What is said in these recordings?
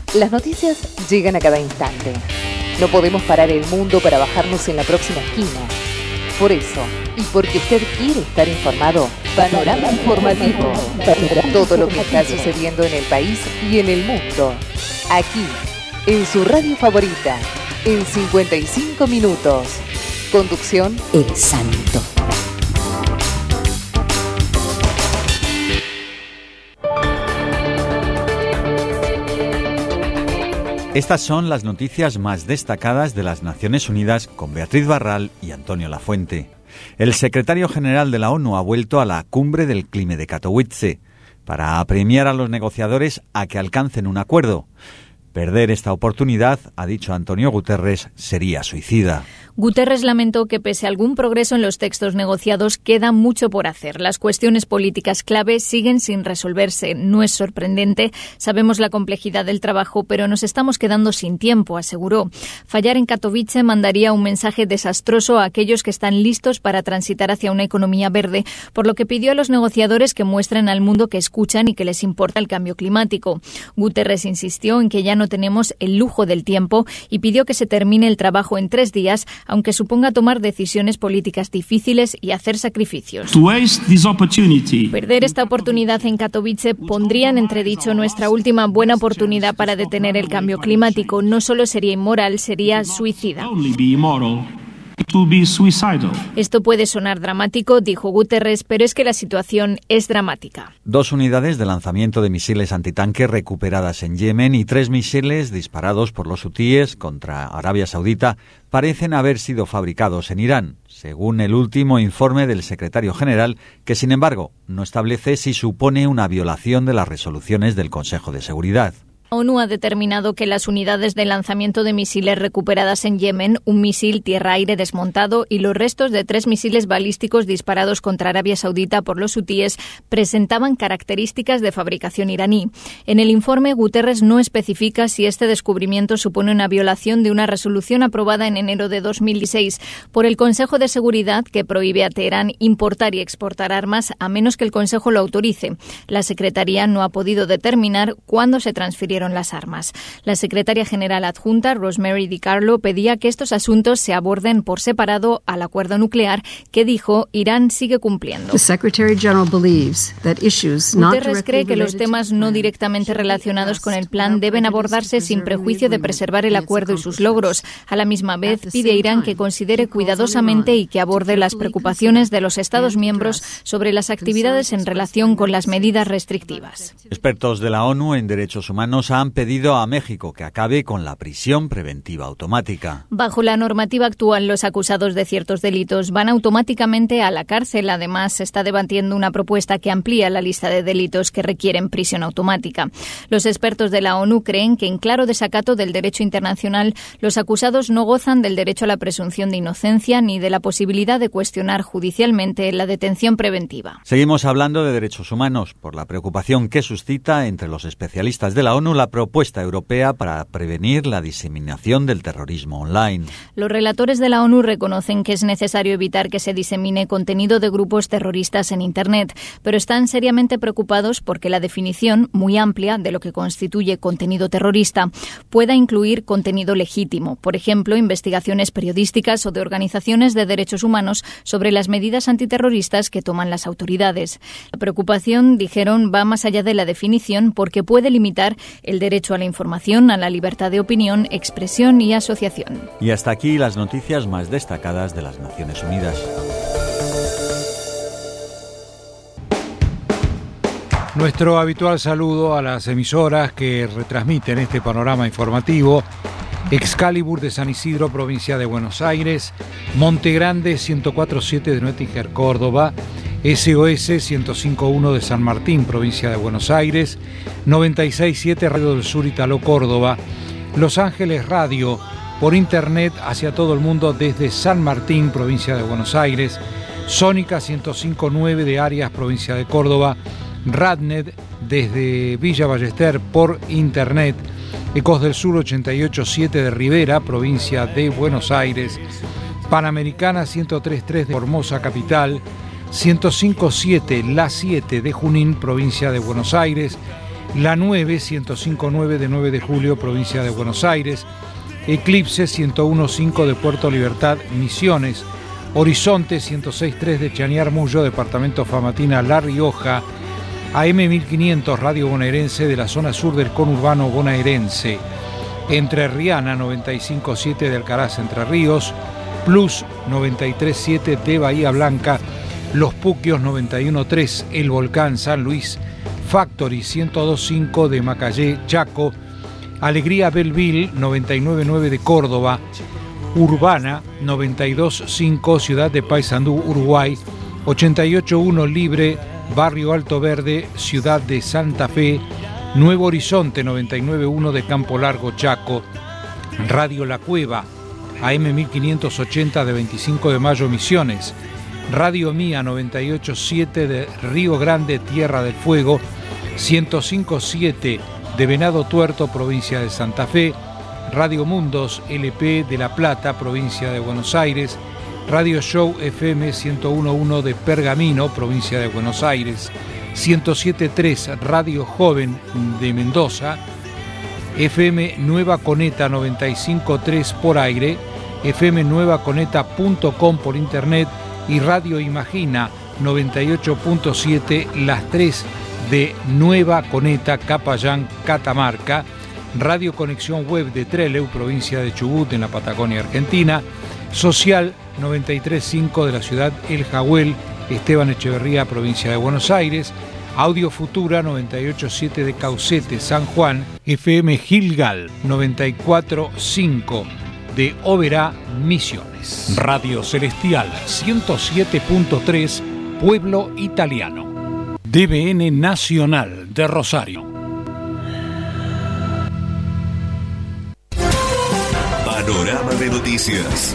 Las noticias llegan a cada instante. No podemos parar el mundo para bajarnos en la próxima esquina. Por eso, y porque usted quiere estar informado, Panorama Informativo. Todo lo que está sucediendo en el país y en el mundo. Aquí, en su radio favorita, en 55 minutos. Conducción, El Santo. Estas son las noticias más destacadas de las Naciones Unidas con Beatriz Barral y Antonio Lafuente. El secretario general de la ONU ha vuelto a la cumbre del clima de Katowice para apremiar a los negociadores a que alcancen un acuerdo. Perder esta oportunidad, ha dicho Antonio Guterres, sería suicida. Guterres lamentó que pese a algún progreso en los textos negociados, queda mucho por hacer. Las cuestiones políticas clave siguen sin resolverse. No es sorprendente, sabemos la complejidad del trabajo, pero nos estamos quedando sin tiempo, aseguró. Fallar en Katowice mandaría un mensaje desastroso a aquellos que están listos para transitar hacia una economía verde, por lo que pidió a los negociadores que muestren al mundo que escuchan y que les importa el cambio climático. Guterres insistió en que ya no tenemos el lujo del tiempo y pidió que se termine el trabajo en 3 días, aunque suponga tomar decisiones políticas difíciles y hacer sacrificios. Perder esta oportunidad en Katowice pondría en entredicho nuestra última buena oportunidad para detener el cambio climático. No solo sería inmoral, sería suicida. Esto puede sonar dramático, dijo Guterres, pero es que la situación es dramática. 2 unidades de lanzamiento de misiles antitanque recuperadas en Yemen y 3 misiles disparados por los hutíes contra Arabia Saudita parecen haber sido fabricados en Irán, según el último informe del secretario general, que sin embargo no establece si supone una violación de las resoluciones del Consejo de Seguridad. La ONU ha determinado que las unidades de lanzamiento de misiles recuperadas en Yemen, un misil tierra-aire desmontado y los restos de 3 misiles balísticos disparados contra Arabia Saudita por los hutíes presentaban características de fabricación iraní. En el informe, Guterres no especifica si este descubrimiento supone una violación de una resolución aprobada en enero de 2016 por el Consejo de Seguridad que prohíbe a Teherán importar y exportar armas a menos que el Consejo lo autorice. La Secretaría no ha podido determinar cuándo se transfirieron las armas. La secretaria general adjunta, Rosemary DiCarlo, pedía que estos asuntos se aborden por separado al acuerdo nuclear que, dijo, Irán sigue cumpliendo. Guterres cree que los temas no directamente relacionados con el plan deben abordarse sin prejuicio de preservar el acuerdo y sus logros. A la misma vez, pide a Irán que considere cuidadosamente y que aborde las preocupaciones de los Estados miembros sobre las actividades en relación con las medidas restrictivas. Expertos de la ONU en derechos humanos han pedido a México que acabe con la prisión preventiva automática. Bajo la normativa actual, los acusados de ciertos delitos van automáticamente a la cárcel. Además, se está debatiendo una propuesta que amplía la lista de delitos que requieren prisión automática. Los expertos de la ONU creen que, en claro desacato del derecho internacional, los acusados no gozan del derecho a la presunción de inocencia ni de la posibilidad de cuestionar judicialmente la detención preventiva. Seguimos hablando de derechos humanos por la preocupación que suscita entre los especialistas de la ONU la propuesta europea para prevenir la diseminación del terrorismo online. Los relatores de la ONU reconocen que es necesario evitar que se disemine contenido de grupos terroristas en Internet, pero están seriamente preocupados porque la definición, muy amplia, de lo que constituye contenido terrorista pueda incluir contenido legítimo, por ejemplo, investigaciones periodísticas o de organizaciones de derechos humanos sobre las medidas antiterroristas que toman las autoridades. La preocupación, dijeron, va más allá de la definición porque puede limitar el derecho a la información, a la libertad de opinión, expresión y asociación. Y hasta aquí las noticias más destacadas de las Naciones Unidas. Nuestro habitual saludo a las emisoras que retransmiten este panorama informativo. Excalibur de San Isidro, provincia de Buenos Aires, Monte Grande 104.7 de Nuettinger, Córdoba, SOS 105.1 de San Martín, provincia de Buenos Aires, 96.7 Radio del Sur, Italo, Córdoba, Los Ángeles Radio, por internet hacia todo el mundo desde San Martín, provincia de Buenos Aires, Sónica 105.9 de Arias, provincia de Córdoba, Radnet desde Villa Ballester por internet, Ecos del Sur 88.7 de Rivera, provincia de Buenos Aires, Panamericana 103.3 de Formosa capital, 105.7 La 7 de Junín, provincia de Buenos Aires, La 9, 105.9 de 9 de julio, provincia de Buenos Aires. Eclipse 101.5 de Puerto Libertad, Misiones. Horizonte 106.3 de Chañar Mullo, departamento Famatina, La Rioja. AM 1500 Radio Bonaerense de la zona sur del conurbano bonaerense. Entrerriana 95.7 de Alcaraz, Entre Ríos. Plus 93.7 de Bahía Blanca. Los Puquios 91.3 El Volcán, San Luis. Factory 102.5 de Macayé, Chaco. Alegría Belleville 99.9 de Córdoba. Urbana 92.5 Ciudad de Paysandú, Uruguay. 88.1 Libre, Barrio Alto Verde, Ciudad de Santa Fe. Nuevo Horizonte 99.1 de Campo Largo, Chaco. Radio La Cueva AM 1580 de 25 de Mayo, Misiones. Radio Mía 98.7 de Río Grande, Tierra del Fuego. 105.7 de Venado Tuerto, provincia de Santa Fe. Radio Mundos LP de La Plata, provincia de Buenos Aires. Radio Show FM 101.1 de Pergamino, provincia de Buenos Aires. 107.3 Radio Joven de Mendoza. FM Nueva Coneta 95.3 por aire. FM nuevaconeta.com por internet. Y Radio Imagina 98.7, las 3 de Nueva Coneta, Capayán, Catamarca. Radio Conexión Web de Trelew, provincia de Chubut, en la Patagonia Argentina. Social 93.5 de la ciudad El Jagüel, Esteban Echeverría, provincia de Buenos Aires. Audio Futura 98.7 de Caucete, San Juan. FM Gilgal 94.5 de Oberá, Misiones. Radio Celestial 107.3, Pueblo Italiano. DBN Nacional de Rosario. Panorama de noticias.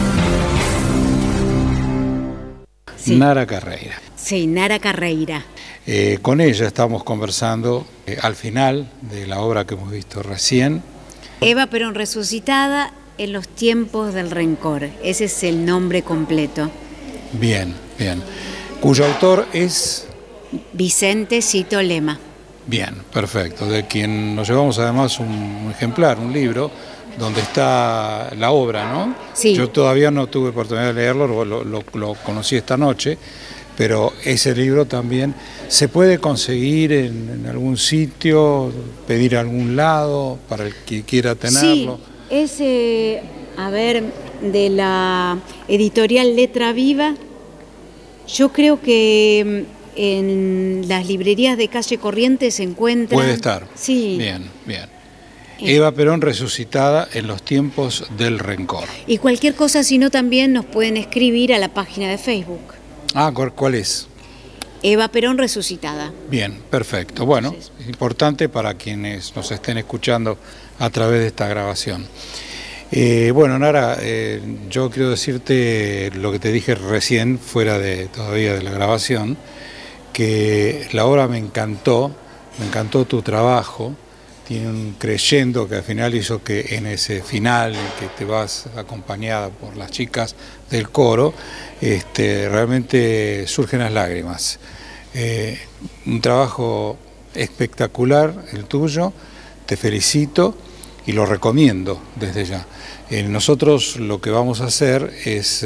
Sí. Nara Carreira. Sí, Nara Carreira. Con ella estamos conversando al final de la obra que hemos visto recién. Eva Perón resucitada en los tiempos del rencor. Ese es el nombre completo. Bien, bien. Cuyo autor es... Vicente Cito Lema. Bien, perfecto. De quien nos llevamos además un ejemplar, un libro, donde está la obra, ¿no? Sí. Yo todavía no tuve oportunidad de leerlo, lo conocí esta noche, pero ese libro también se puede conseguir en algún sitio, pedir a algún lado para el que quiera tenerlo. Sí, es, de la editorial Letra Viva. Yo creo que en las librerías de calle Corrientes se encuentra. Puede estar. Sí. Bien, bien. Eva Perón resucitada en los tiempos del rencor. Y cualquier cosa, si no, también nos pueden escribir a la página de Facebook. Ah, ¿cuál es? Eva Perón resucitada. Bien, perfecto. Bueno, es importante para quienes nos estén escuchando a través de esta grabación. Bueno, Nara, yo quiero decirte lo que te dije recién, fuera todavía de la grabación, que la obra me encantó tu trabajo. Tiene un crescendo que al final hizo que en ese final, en que te vas acompañada por las chicas del coro, realmente surgen las lágrimas. Un trabajo espectacular el tuyo, te felicito y lo recomiendo desde ya. Nosotros lo que vamos a hacer es,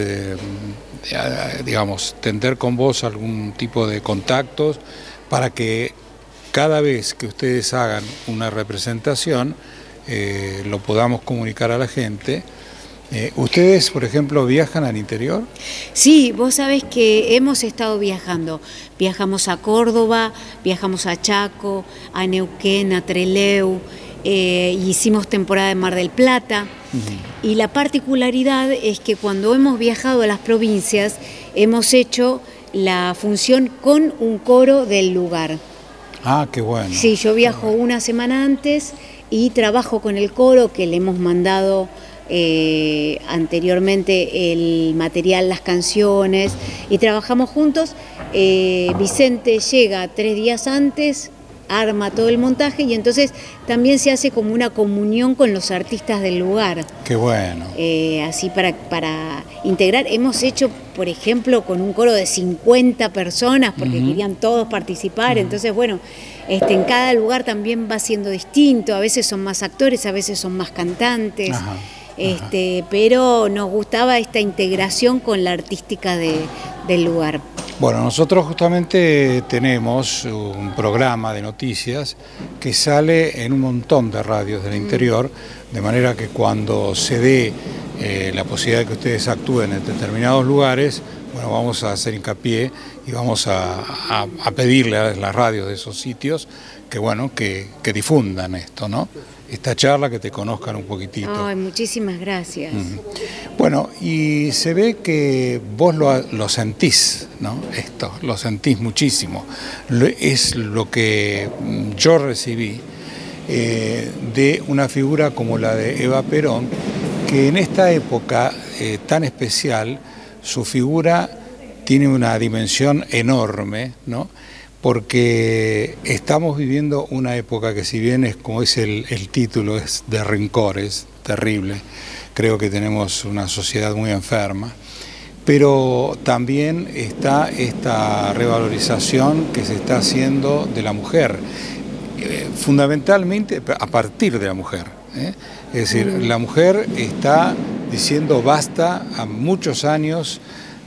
tender con vos algún tipo de contactos para que cada vez que ustedes hagan una representación, lo podamos comunicar a la gente. ¿Ustedes, por ejemplo, viajan al interior? Sí, vos sabés que hemos estado viajando. Viajamos a Córdoba, viajamos a Chaco, a Neuquén, a Trelew, hicimos temporada en Mar del Plata. Uh-huh. Y la particularidad es que cuando hemos viajado a las provincias, hemos hecho la función con un coro del lugar. Ah, qué bueno. Sí, yo viajo una semana antes y trabajo con el coro, que le hemos mandado anteriormente el material, las canciones, y trabajamos juntos. Vicente llega 3 días antes arma todo el montaje y entonces también se hace como una comunión con los artistas del lugar. Qué bueno. Así para integrar. Hemos hecho, por ejemplo, con un coro de 50 personas porque querían todos participar. Entonces, bueno, en cada lugar también va siendo distinto. A veces son más actores, a veces son más cantantes. Pero nos gustaba esta integración con la artística del lugar. Bueno, nosotros justamente tenemos un programa de noticias que sale en un montón de radios del interior, de manera que cuando se dé la posibilidad de que ustedes actúen en determinados lugares, bueno, vamos a hacer hincapié y vamos a pedirle a las radios de esos sitios que, bueno, que difundan esto, ¿no? Esta charla, que te conozcan un poquitito. Ay, muchísimas gracias. Bueno, y se ve que vos lo sentís, ¿no? Esto, lo sentís muchísimo. Es lo que yo recibí de una figura como la de Eva Perón, que en esta época tan especial, su figura tiene una dimensión enorme, ¿no? Porque estamos viviendo una época que, si bien es, como es el título, es de rencores, terrible, creo que tenemos una sociedad muy enferma, pero también está esta revalorización que se está haciendo de la mujer, fundamentalmente a partir de la mujer, ¿eh? Es decir, la mujer está diciendo basta a muchos años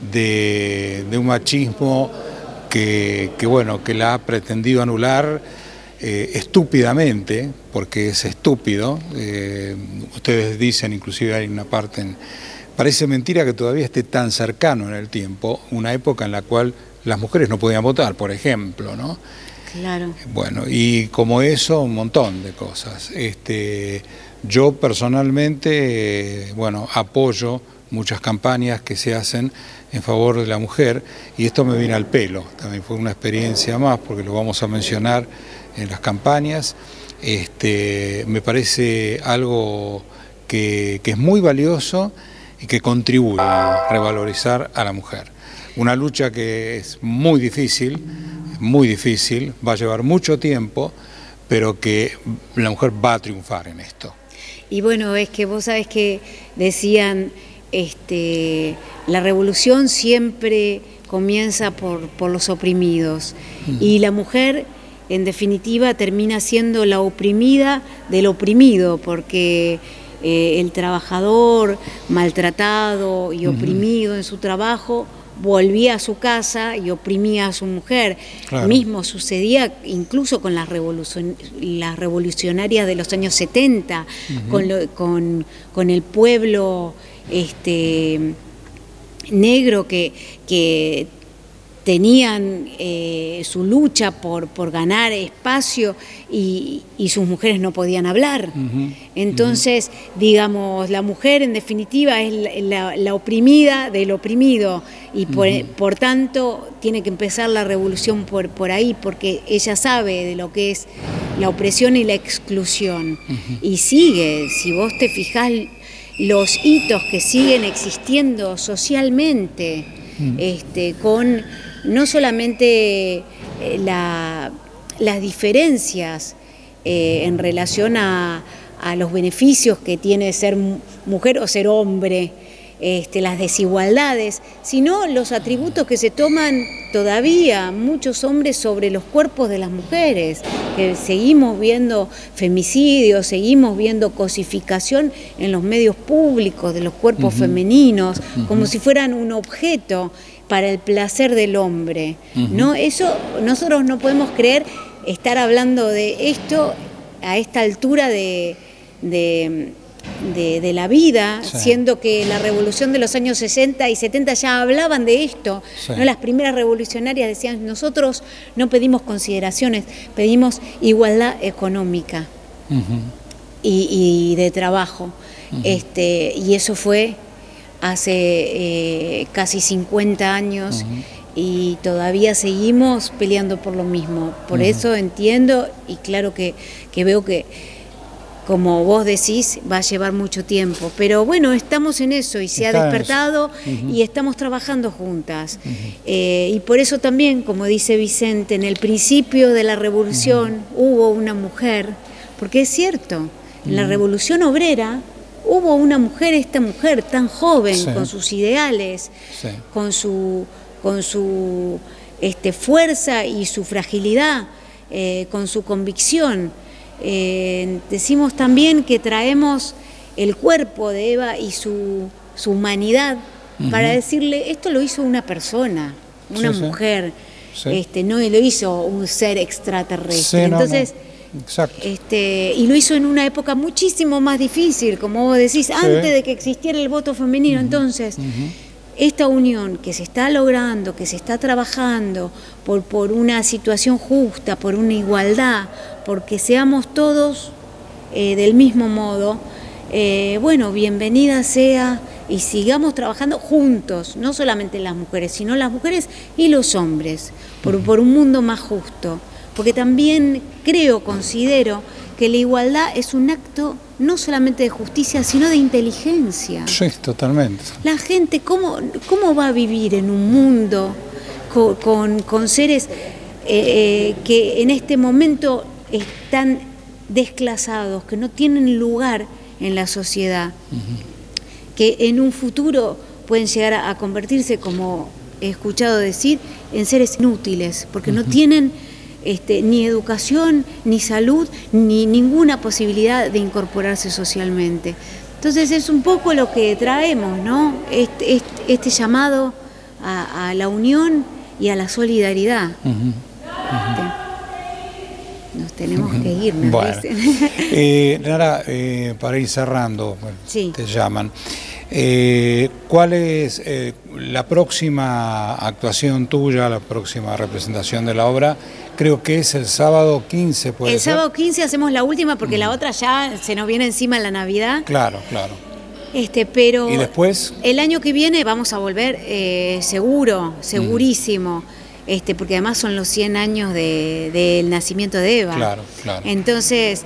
de un machismo que la ha pretendido anular estúpidamente, porque es estúpido. Ustedes dicen, inclusive hay una parte, parece mentira que todavía esté tan cercano en el tiempo, una época en la cual las mujeres no podían votar, por ejemplo, ¿no? Claro. Bueno, y como eso, un montón de cosas. Yo personalmente, apoyo muchas campañas que se hacen en favor de la mujer, y esto me viene al pelo, también fue una experiencia más, porque lo vamos a mencionar en las campañas. Me parece algo que es muy valioso y que contribuye a revalorizar a la mujer. Una lucha que es muy difícil, va a llevar mucho tiempo, pero que la mujer va a triunfar en esto. Y bueno, es que vos sabés que decían, la revolución siempre comienza por los oprimidos, y la mujer en definitiva termina siendo la oprimida del oprimido, porque el trabajador maltratado y oprimido en su trabajo volvía a su casa y oprimía a su mujer. Claro. Mismo sucedía incluso con las revolucionarias de los años 70, con el pueblo negro que tenían su lucha por ganar espacio y sus mujeres no podían hablar. Entonces, digamos, la mujer en definitiva es la oprimida del oprimido, y por tanto tiene que empezar la revolución por ahí, porque ella sabe de lo que es la opresión y la exclusión. Y sigue, si vos te fijás, los hitos que siguen existiendo socialmente, con no solamente las diferencias en relación a los beneficios que tiene ser mujer o ser hombre, las desigualdades, sino los atributos que se toman todavía muchos hombres sobre los cuerpos de las mujeres, que seguimos viendo femicidios, seguimos viendo cosificación en los medios públicos de los cuerpos femeninos, como si fueran un objeto para el placer del hombre, ¿no? Eso nosotros no podemos creer, estar hablando de esto a esta altura de la vida, sí, siendo que la revolución de los años 60 y 70 ya hablaban de esto, sí, ¿no? Las primeras revolucionarias decían: nosotros no pedimos consideraciones, pedimos igualdad económica y de trabajo. Y eso fue hace casi 50 años, y todavía seguimos peleando por lo mismo. Por eso entiendo, y claro que veo que como vos decís, va a llevar mucho tiempo. Pero bueno, estamos en eso y se ha despertado y estamos trabajando juntas. Y por eso también, como dice Vicente, en el principio de la revolución hubo una mujer, porque es cierto, en la revolución obrera hubo una mujer, esta mujer tan joven, con sus ideales, con su fuerza y su fragilidad, con su convicción. Decimos también que traemos el cuerpo de Eva y su humanidad para decirle, esto lo hizo una persona, una mujer, no lo hizo un ser extraterrestre. Entonces, exacto. Y lo hizo en una época muchísimo más difícil, como vos decís, antes de que existiera el voto femenino. Entonces, esta unión que se está logrando, que se está trabajando por una situación justa, por una igualdad, porque seamos todos del mismo modo, bueno, bienvenida sea y sigamos trabajando juntos, no solamente las mujeres, sino las mujeres y los hombres, por un mundo más justo. Porque también considero que la igualdad es un acto no solamente de justicia, sino de inteligencia. Sí, totalmente. La gente, ¿cómo va a vivir en un mundo con seres que en este momento están desclasados, que no tienen lugar en la sociedad, que en un futuro pueden llegar a convertirse, como he escuchado decir, en seres inútiles, porque no tienen ni educación, ni salud, ni ninguna posibilidad de incorporarse socialmente. Entonces es un poco lo que traemos, ¿no? Este llamado a la unión y a la solidaridad. Nos tenemos que ir, ¿no? Bueno. Nara, para ir cerrando, te llaman. ¿Cuál es la próxima actuación tuya, la próxima representación de la obra? Creo que es el sábado 15, ¿puede ser? El sábado 15 hacemos la última porque la otra ya se nos viene encima en la Navidad. Claro. Pero ¿y después? El año que viene vamos a volver segurísimo. Porque además son los 100 años del nacimiento de Eva. Claro. Entonces,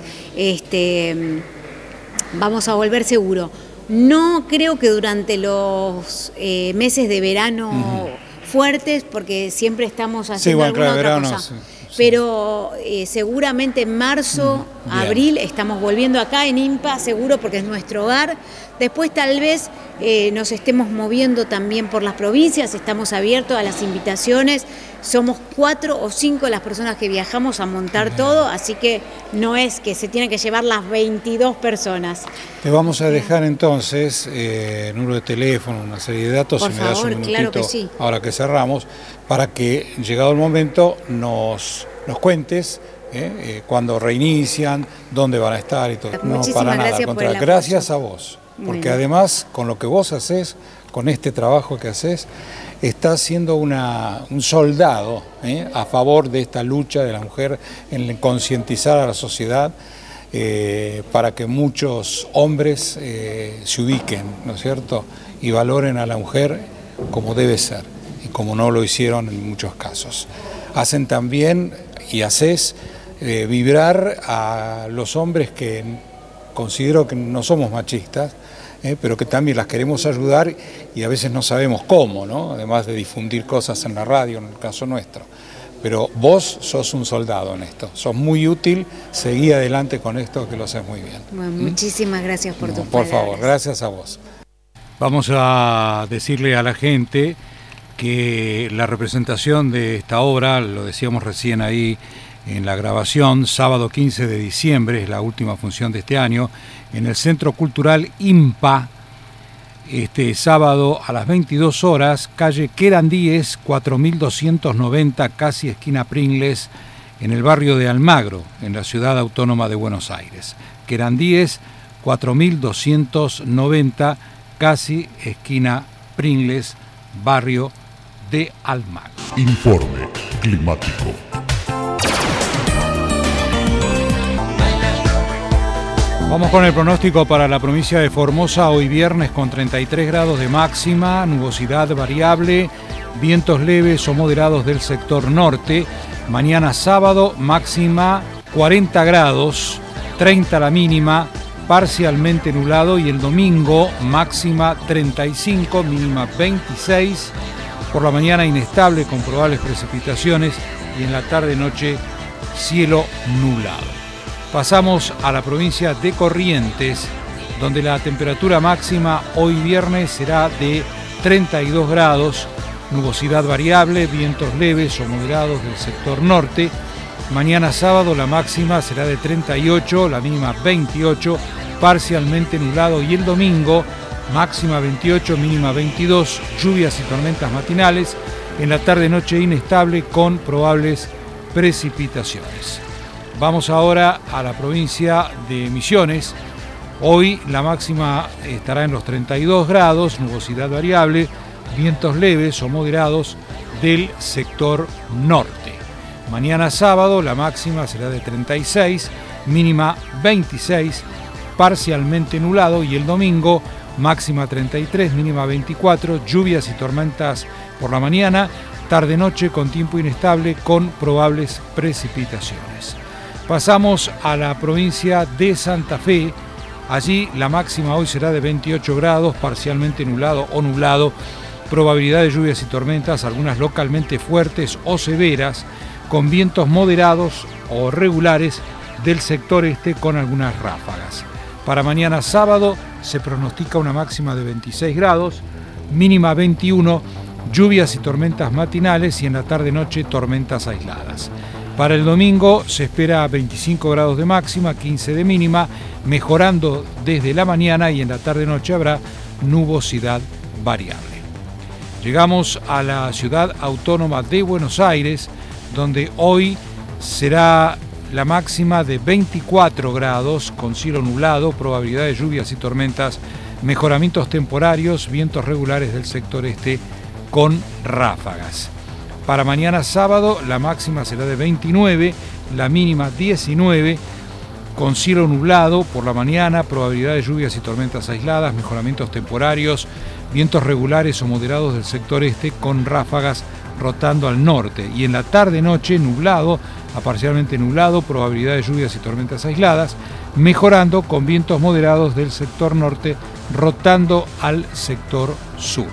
vamos a volver seguro. No creo que durante los meses de verano fuertes, porque siempre estamos haciendo alguna otra cosa. Pero seguramente en marzo, abril, estamos volviendo acá en IMPA, seguro, porque es nuestro hogar. Después tal vez nos estemos moviendo también por las provincias, estamos abiertos a las invitaciones. Somos 4 o 5 las personas que viajamos a montar todo, así que no es que se tienen que llevar las 22 personas. Te vamos a dejar entonces número de teléfono, una serie de datos, por si me das favor, un minutito, claro que sí. Ahora que cerramos, para que llegado el momento nos cuentes cuándo reinician, dónde van a estar y todo. Muchísimas no para nada, gracias por el apoyo. Gracias a vos, porque además con lo que vos haces, con este trabajo que haces, estás siendo un soldado a favor de esta lucha de la mujer en concientizar a la sociedad para que muchos hombres se ubiquen, ¿no es cierto?, y valoren a la mujer como debe ser y como no lo hicieron en muchos casos. Hacen también y haces vibrar a los hombres que considero que no somos machistas, pero que también las queremos ayudar y a veces no sabemos cómo, ¿no? Además de difundir cosas en la radio, en el caso nuestro. Pero vos sos un soldado en esto, sos muy útil, seguí adelante con esto que lo haces muy bien. Bueno, muchísimas gracias por tus Por palabras. favor, gracias a vos. Vamos a decirle a la gente que la representación de esta obra, lo decíamos recién ahí en la grabación, sábado 15 de diciembre, es la última función de este año, en el Centro Cultural IMPA, este sábado a las 22 horas, calle Querandíes, 4290, casi esquina Pringles, en el barrio de Almagro, en la ciudad autónoma de Buenos Aires. Querandíes, 4290, casi esquina Pringles, barrio de Almagro. Informe climático. Vamos con el pronóstico para la provincia de Formosa, hoy viernes con 33 grados de máxima, nubosidad variable, vientos leves o moderados del sector norte. Mañana sábado máxima 40 grados 30 la mínima, parcialmente nublado, y el domingo máxima 35, mínima 26. Por la mañana inestable con probables precipitaciones y en la tarde-noche cielo nublado. Pasamos a la provincia de Corrientes, donde la temperatura máxima hoy viernes será de 32 grados, nubosidad variable, vientos leves o moderados del sector norte. Mañana sábado la máxima será de 38, la mínima 28, parcialmente nublado, y el domingo máxima 28, mínima 22, lluvias y tormentas matinales, en la tarde-noche inestable con probables precipitaciones. Vamos ahora a la provincia de Misiones. Hoy la máxima estará en los 32 grados, nubosidad variable, vientos leves o moderados del sector norte. Mañana sábado la máxima será de 36, mínima 26, parcialmente nublado, y el domingo máxima 33, mínima 24, lluvias y tormentas por la mañana, tarde-noche con tiempo inestable con probables precipitaciones. Pasamos a la provincia de Santa Fe. Allí la máxima hoy será de 28 grados, parcialmente nublado o nublado, probabilidad de lluvias y tormentas, algunas localmente fuertes o severas, con vientos moderados o regulares del sector este con algunas ráfagas. Para mañana sábado se pronostica una máxima de 26 grados, mínima 21, lluvias y tormentas matinales, y en la tarde-noche tormentas aisladas. Para el domingo se espera 25 grados de máxima, 15 de mínima, mejorando desde la mañana, y en la tarde-noche habrá nubosidad variable. Llegamos a la ciudad autónoma de Buenos Aires, donde hoy será la máxima de 24 grados con cielo nublado, probabilidad de lluvias y tormentas, mejoramientos temporarios, vientos regulares del sector este con ráfagas. Para mañana sábado la máxima será de 29, la mínima 19, con cielo nublado por la mañana, probabilidad de lluvias y tormentas aisladas, mejoramientos temporarios, vientos regulares o moderados del sector este con ráfagas rotando al norte, y en la tarde-noche nublado a parcialmente nublado, probabilidad de lluvias y tormentas aisladas, mejorando con vientos moderados del sector norte rotando al sector sur.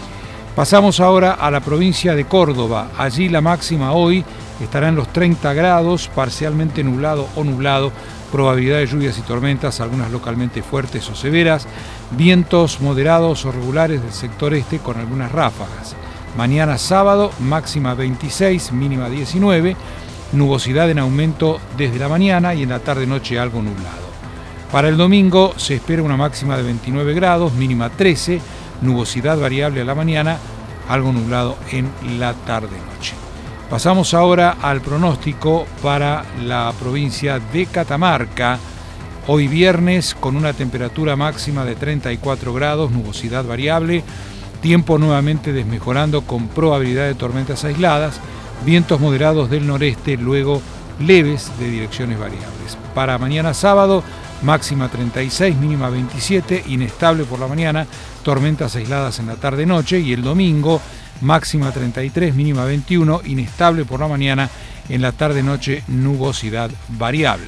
Pasamos ahora a la provincia de Córdoba. Allí la máxima hoy estará en los 30 grados, parcialmente nublado o nublado, probabilidad de lluvias y tormentas, algunas localmente fuertes o severas, vientos moderados o regulares del sector este con algunas ráfagas. Mañana sábado, máxima 26, mínima 19, nubosidad en aumento desde la mañana, y en la tarde-noche algo nublado. Para el domingo se espera una máxima de 29 grados, mínima 13, nubosidad variable a la mañana, algo nublado en la tarde-noche. Pasamos ahora al pronóstico para la provincia de Catamarca. Hoy viernes con una temperatura máxima de 34 grados, nubosidad variable, tiempo nuevamente desmejorando con probabilidad de tormentas aisladas, vientos moderados del noreste, luego leves de direcciones variables. Para mañana sábado, máxima 36, mínima 27, inestable por la mañana, tormentas aisladas en la tarde-noche, y el domingo, máxima 33, mínima 21, inestable por la mañana, en la tarde-noche nubosidad variable.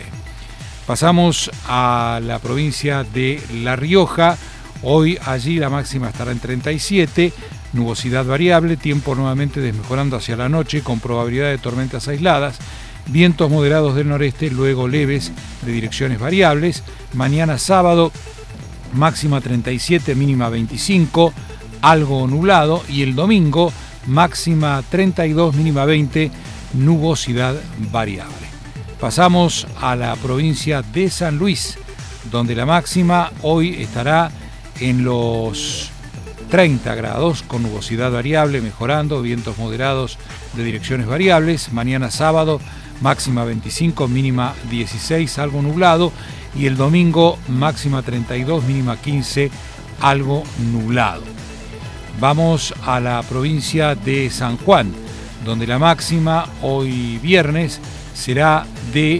Pasamos a la provincia de La Rioja. Hoy allí la máxima estará en 37, nubosidad variable, tiempo nuevamente desmejorando hacia la noche con probabilidad de tormentas aisladas, vientos moderados del noreste, luego leves de direcciones variables. Mañana sábado, máxima 37, mínima 25, algo nublado, y el domingo, máxima 32, mínima 20, nubosidad variable. Pasamos a la provincia de San Luis, donde la máxima hoy estará en los 30 grados con nubosidad variable, mejorando, vientos moderados de direcciones variables. Mañana sábado, máxima 25, mínima 16, algo nublado, y el domingo máxima 32, mínima 15, algo nublado. Vamos a la provincia de San Juan, donde la máxima hoy viernes será de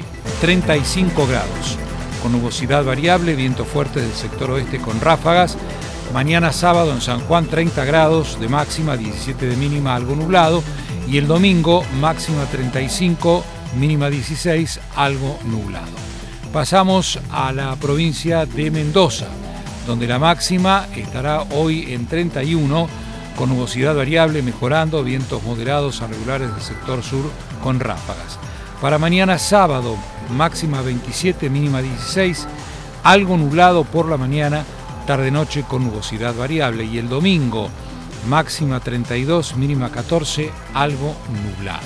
35 grados, con nubosidad variable, viento fuerte del sector oeste con ráfagas. Mañana sábado en San Juan 30 grados de máxima, 17 de mínima, algo nublado, y el domingo máxima 35, mínima 16, algo nublado. Pasamos a la provincia de Mendoza, donde la máxima estará hoy en 31, con nubosidad variable, mejorando, vientos moderados a regulares del sector sur con ráfagas. Para mañana sábado, máxima 27, mínima 16, algo nublado por la mañana, tarde-noche con nubosidad variable. Y el domingo, máxima 32, mínima 14, algo nublado.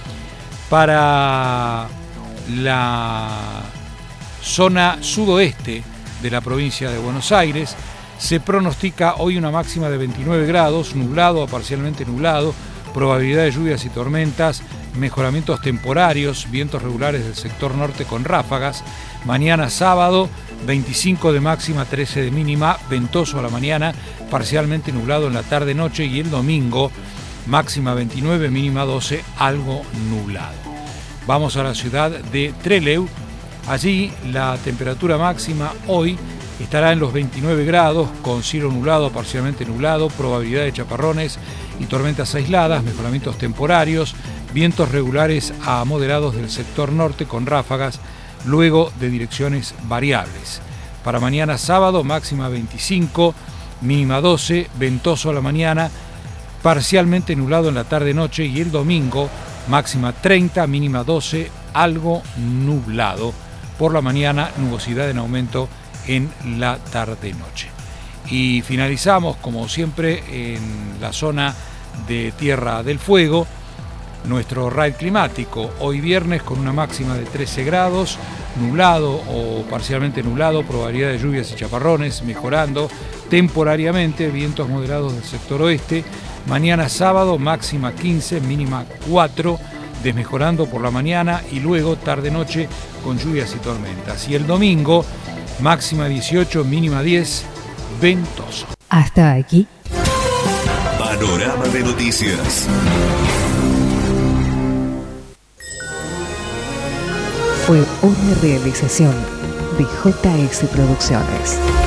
Para la zona sudoeste de la provincia de Buenos Aires, se pronostica hoy una máxima de 29 grados, nublado a parcialmente nublado, probabilidad de lluvias y tormentas, mejoramientos temporarios, vientos regulares del sector norte con ráfagas. Mañana sábado, 25 de máxima, 13 de mínima, ventoso a la mañana, parcialmente nublado en la tarde-noche. Y el domingo, máxima 29, mínima 12, algo nublado. Vamos a la ciudad de Trelew. Allí la temperatura máxima hoy estará en los 29 grados, con cielo nublado, parcialmente nublado, probabilidad de chaparrones y tormentas aisladas, mejoramientos temporarios, vientos regulares a moderados del sector norte con ráfagas, luego de direcciones variables. Para mañana sábado, máxima 25, mínima 12, ventoso a la mañana, parcialmente nublado en la tarde-noche. Y el domingo, máxima 30, mínima 12, algo nublado. Por la mañana, nubosidad en aumento en la tarde-noche. Y finalizamos, como siempre, en la zona de Tierra del Fuego, nuestro raid climático. Hoy viernes con una máxima de 13 grados, nublado o parcialmente nublado, probabilidad de lluvias y chaparrones, mejorando temporariamente, vientos moderados del sector oeste. Mañana sábado, máxima 15, mínima 4, desmejorando por la mañana y luego tarde-noche con lluvias y tormentas. Y el domingo, máxima 18, mínima 10, ventoso. Hasta aquí. Panorama de noticias. Fue una realización de JS Producciones.